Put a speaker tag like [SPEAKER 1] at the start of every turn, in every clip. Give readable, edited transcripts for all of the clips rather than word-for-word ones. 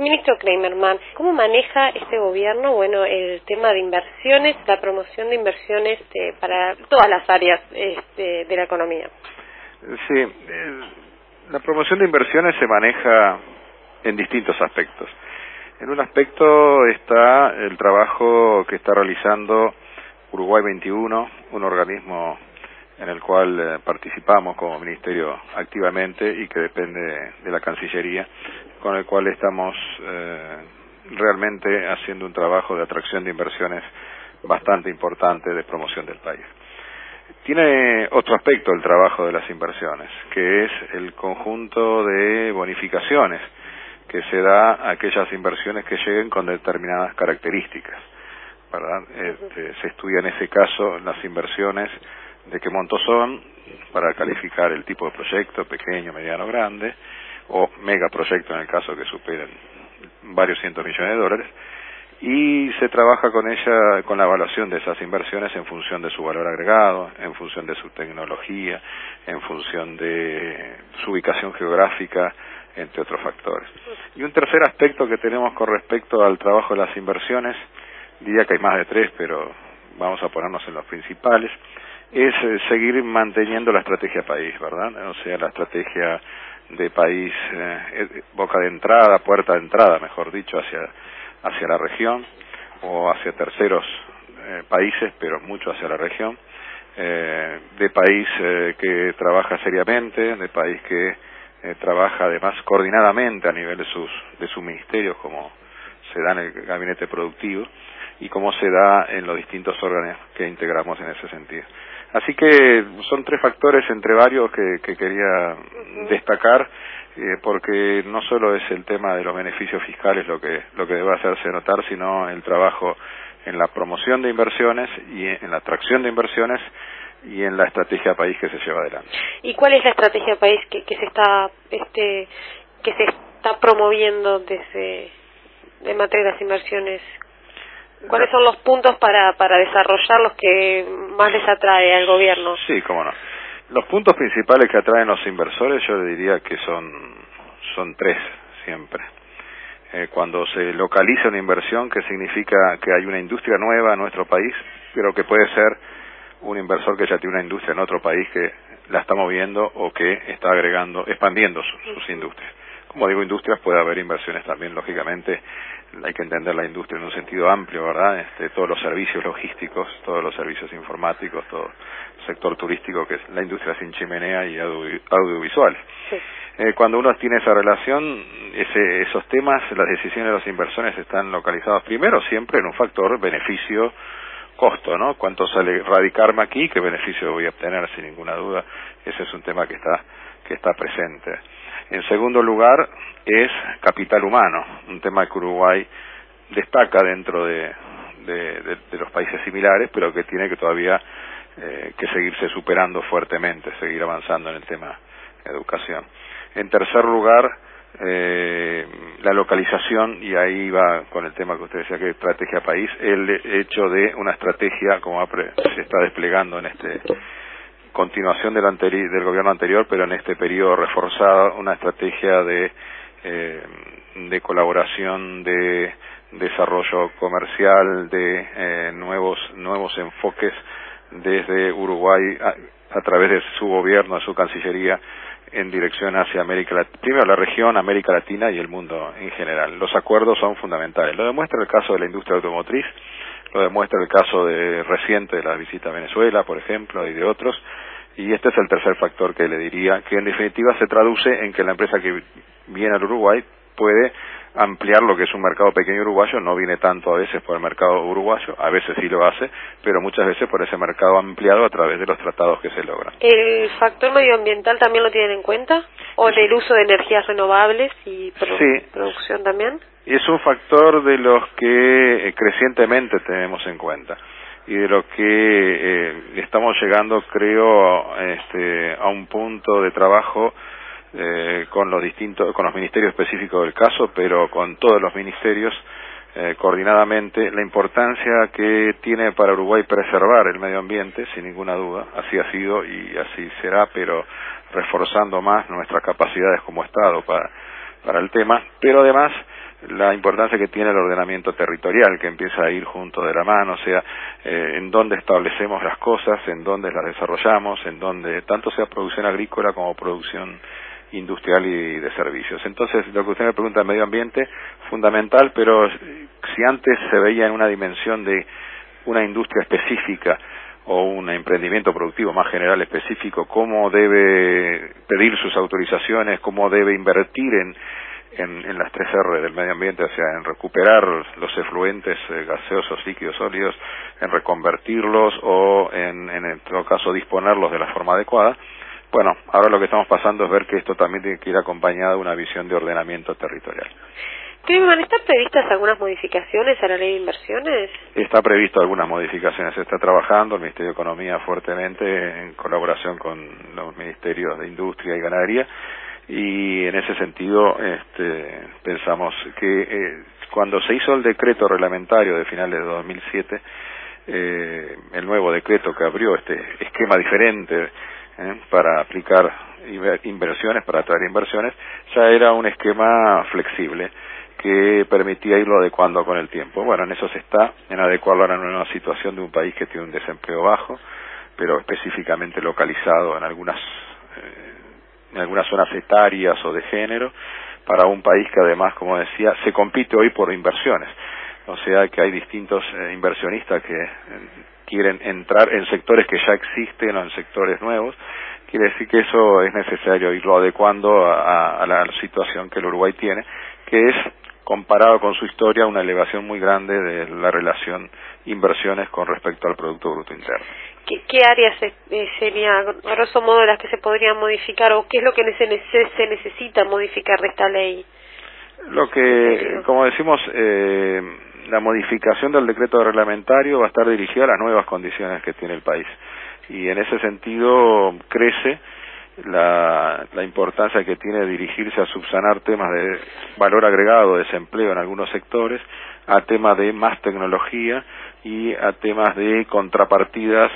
[SPEAKER 1] Ministro Kleimerman, ¿cómo maneja este gobierno, el tema de inversiones, la promoción de inversiones para todas las áreas de la economía?
[SPEAKER 2] Sí, la promoción de inversiones se maneja en distintos aspectos. En un aspecto está el trabajo que está realizando Uruguay 21, un organismo en el cual participamos como Ministerio activamente y que depende de la Cancillería, con el cual estamos realmente haciendo un trabajo de atracción de inversiones bastante importante de promoción del país. Tiene otro aspecto el trabajo de las inversiones, que es el conjunto de bonificaciones que se da a aquellas inversiones que lleguen con determinadas características, ¿verdad? Se estudia en ese caso las inversiones, de qué monto son, para calificar el tipo de proyecto, pequeño, mediano, grande, o megaproyecto en el caso que superen varios cientos millones de dólares, y se trabaja con la evaluación de esas inversiones en función de su valor agregado, en función de su tecnología, en función de su ubicación geográfica, entre otros factores. Y un tercer aspecto que tenemos con respecto al trabajo de las inversiones, diría que hay más de tres, pero vamos a ponernos en los principales, es seguir manteniendo la estrategia país, ¿verdad? O sea, la estrategia de país, boca de entrada, puerta de entrada, mejor dicho, hacia la región o hacia terceros países, pero mucho hacia la región, de país que trabaja seriamente, de país que trabaja además coordinadamente a nivel de sus ministerios, como se da en el gabinete productivo y como se da en los distintos órganos que integramos en ese sentido. Así que son tres factores entre varios que quería destacar, porque no solo es el tema de los beneficios fiscales lo que debe hacerse notar, sino el trabajo en la promoción de inversiones y en la atracción de inversiones y en la estrategia país que se lleva adelante.
[SPEAKER 1] ¿Y cuál es la estrategia país que se está promoviendo en materia de las inversiones? ¿Cuáles son los puntos para desarrollar los que más les atrae al gobierno?
[SPEAKER 2] Sí, cómo no. Los puntos principales que atraen los inversores yo le diría que son tres siempre. Cuando se localiza una inversión, que significa que hay una industria nueva en nuestro país, pero que puede ser un inversor que ya tiene una industria en otro país que la está moviendo o que está expandiendo sus industrias. Como digo industrias, puede haber inversiones también, lógicamente, hay que entender la industria en un sentido amplio, ¿verdad? Todos los servicios logísticos, todos los servicios informáticos, todo el sector turístico, que es la industria sin chimenea y audiovisual. Sí. Cuando uno tiene esa relación, esos temas, las decisiones de los inversores están localizados primero siempre en un factor beneficio-costo, ¿no? ¿Cuánto sale radicarme aquí? ¿Qué beneficio voy a obtener? Sin ninguna duda, ese es un tema que está presente. En segundo lugar, es capital humano, un tema que Uruguay destaca dentro de los países similares, pero que tiene que todavía que seguirse superando fuertemente, seguir avanzando en el tema de educación. En tercer lugar, la localización, y ahí va con el tema que usted decía, que es estrategia país, el hecho de una estrategia como se está desplegando en continuación del gobierno anterior, pero en este periodo reforzada, una estrategia de colaboración, de desarrollo comercial, de nuevos enfoques desde Uruguay a través de su gobierno, de su Cancillería, en dirección hacia primero la región, América Latina y el mundo en general. Los acuerdos son fundamentales. Lo demuestra el caso de la industria automotriz, lo demuestra el caso reciente de la visita a Venezuela, por ejemplo, y de otros. Y este es el tercer factor que le diría, que en definitiva se traduce en que la empresa que viene al Uruguay puede ampliar lo que es un mercado pequeño uruguayo, no viene tanto a veces por el mercado uruguayo, a veces sí lo hace, pero muchas veces por ese mercado ampliado a través de los tratados que se logran.
[SPEAKER 1] ¿El factor medioambiental también lo tienen en cuenta? ¿O del uso de energías renovables y producción también?
[SPEAKER 2] Es un factor de los que crecientemente tenemos en cuenta y de lo que estamos llegando, creo, a un punto de trabajo con los ministerios específicos del caso, pero con todos los ministerios coordinadamente, la importancia que tiene para Uruguay preservar el medio ambiente, sin ninguna duda, así ha sido y así será, pero reforzando más nuestras capacidades como Estado para el tema, pero además la importancia que tiene el ordenamiento territorial, que empieza a ir junto de la mano, o sea, en dónde establecemos las cosas, en dónde las desarrollamos, en dónde, tanto sea producción agrícola como producción industrial y de servicios. Entonces, lo que usted me pregunta, el medio ambiente, fundamental, pero si antes se veía en una dimensión de una industria específica o un emprendimiento productivo más general específico, cómo debe pedir sus autorizaciones, cómo debe invertir en las 3R del medio ambiente, o sea, en recuperar los efluentes gaseosos, líquidos, sólidos, en reconvertirlos o en todo caso disponerlos de la forma adecuada. Bueno, ahora lo que estamos pasando es ver que esto también tiene que ir acompañado de una visión de ordenamiento territorial.
[SPEAKER 1] Climerman, ¿están previstas algunas modificaciones a la ley de inversiones?
[SPEAKER 2] Está previsto algunas modificaciones, se está trabajando el Ministerio de Economía fuertemente en colaboración con los ministerios de Industria y Ganadería, y en ese sentido pensamos que cuando se hizo el decreto reglamentario de finales de 2007, el nuevo decreto que abrió este esquema diferente para aplicar inversiones, para atraer inversiones, ya era un esquema flexible que permitía irlo adecuando con el tiempo. Bueno, en eso se está, en adecuarlo a una nueva situación de un país que tiene un desempleo bajo, pero específicamente localizado en algunas zonas etarias o de género, para un país que además, como decía, se compite hoy por inversiones. O sea que hay distintos inversionistas que quieren entrar en sectores que ya existen o en sectores nuevos. Quiere decir que eso es necesario irlo adecuando a la situación que el Uruguay tiene, que es, comparado con su historia, una elevación muy grande de la relación inversiones con respecto al Producto Bruto Interno.
[SPEAKER 1] ¿Qué áreas sería, a grosso modo, las que se podrían modificar, o qué es lo que se necesita modificar de esta ley?
[SPEAKER 2] Lo que, como decimos, la modificación del decreto reglamentario va a estar dirigida a las nuevas condiciones que tiene el país. Y en ese sentido crece la importancia que tiene dirigirse a subsanar temas de valor agregado, desempleo en algunos sectores, a temas de más tecnología y a temas de contrapartidas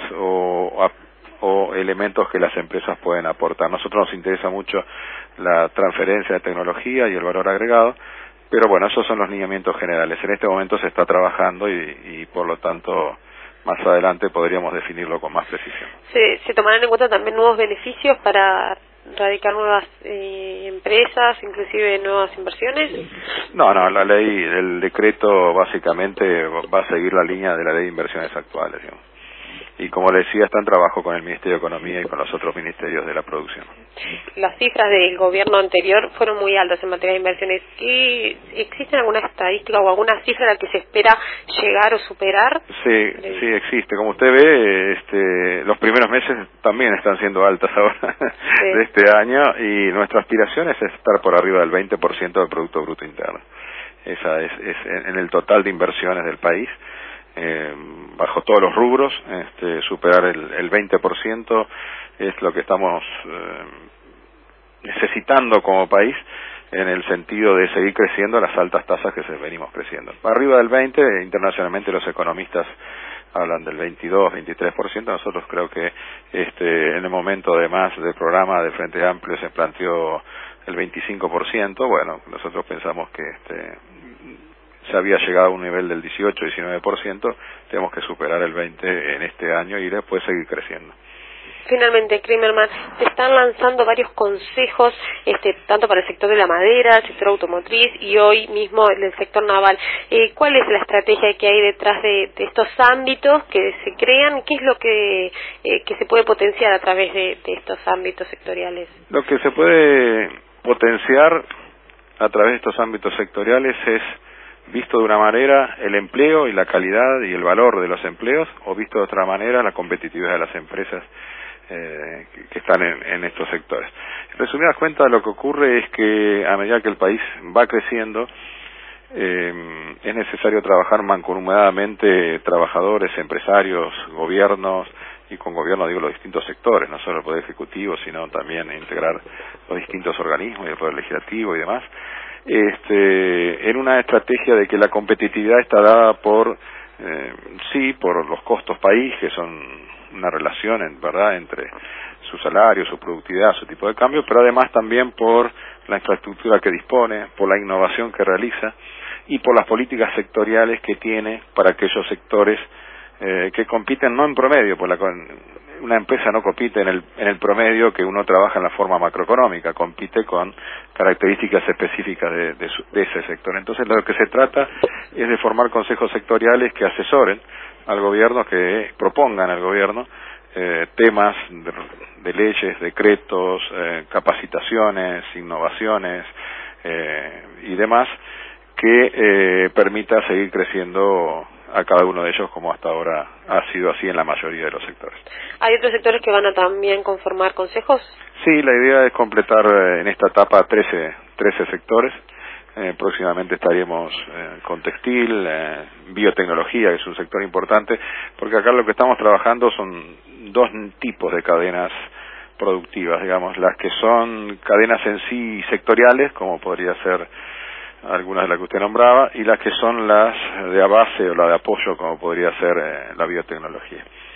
[SPEAKER 2] o elementos que las empresas pueden aportar. A nosotros nos interesa mucho la transferencia de tecnología y el valor agregado, pero bueno, esos son los lineamientos generales. En este momento se está trabajando y por lo tanto más adelante podríamos definirlo con más precisión.
[SPEAKER 1] ¿Se tomarán en cuenta también nuevos beneficios para radicar nuevas empresas, inclusive nuevas inversiones?
[SPEAKER 2] No, la ley, el decreto básicamente va a seguir la línea de la ley de inversiones actuales, digamos. Y como le decía, está en trabajo con el Ministerio de Economía y con los otros ministerios de la producción.
[SPEAKER 1] Las cifras del gobierno anterior fueron muy altas en materia de inversiones. ¿Existe alguna estadística o alguna cifra a la que se espera llegar o superar?
[SPEAKER 2] Sí, existe. Como usted ve, los primeros meses también están siendo altas ahora de este año, y nuestra aspiración es estar por arriba del 20% del Producto Bruto Interno. Esa es en el total de inversiones del país. Bajo todos los rubros, superar el 20% es lo que estamos necesitando como país, en el sentido de seguir creciendo a las altas tasas que venimos creciendo. Arriba del 20%, internacionalmente los economistas hablan del 22-23%, nosotros creo que en el momento además del programa de Frente Amplio se planteó el 25%, bueno, nosotros pensamos que se había llegado a un nivel del 18-19%, tenemos que superar el 20% en este año y después seguir creciendo.
[SPEAKER 1] Finalmente, Climerman, se están lanzando varios consejos, tanto para el sector de la madera, el sector automotriz y hoy mismo el sector naval. ¿Cuál es la estrategia que hay detrás de estos ámbitos que se crean? ¿Qué es lo que se puede potenciar a través de estos ámbitos sectoriales?
[SPEAKER 2] Lo que se puede potenciar a través de estos ámbitos sectoriales es, visto de una manera, el empleo y la calidad y el valor de los empleos, o visto de otra manera, la competitividad de las empresas que están en estos sectores. En resumidas cuentas, lo que ocurre es que a medida que el país va creciendo, es necesario trabajar mancomunadamente, trabajadores, empresarios, gobiernos, y con gobierno digo los distintos sectores, no solo el Poder Ejecutivo, sino también integrar los distintos organismos y el Poder Legislativo y demás, en una estrategia de que la competitividad está dada por Sí, por los costos país, que son una relación, ¿verdad?, entre su salario, su productividad, su tipo de cambio, pero además también por la infraestructura que dispone, por la innovación que realiza y por las políticas sectoriales que tiene para aquellos sectores que compiten no en promedio, pues una empresa no compite en el promedio que uno trabaja en la forma macroeconómica, compite con características específicas de ese sector. Entonces lo que se trata es de formar consejos sectoriales que asesoren al gobierno, que propongan al gobierno temas de leyes, decretos, capacitaciones, innovaciones y demás que permita seguir creciendo a cada uno de ellos, como hasta ahora ha sido así en la mayoría de los sectores.
[SPEAKER 1] ¿Hay otros sectores que van a también conformar consejos?
[SPEAKER 2] Sí, la idea es completar en esta etapa 13 sectores. Próximamente estaremos con textil, biotecnología, que es un sector importante, porque acá lo que estamos trabajando son dos tipos de cadenas productivas, digamos, las que son cadenas en sí sectoriales, como podría ser algunas de las que usted nombraba, y las que son las de base o la de apoyo, como podría ser la biotecnología.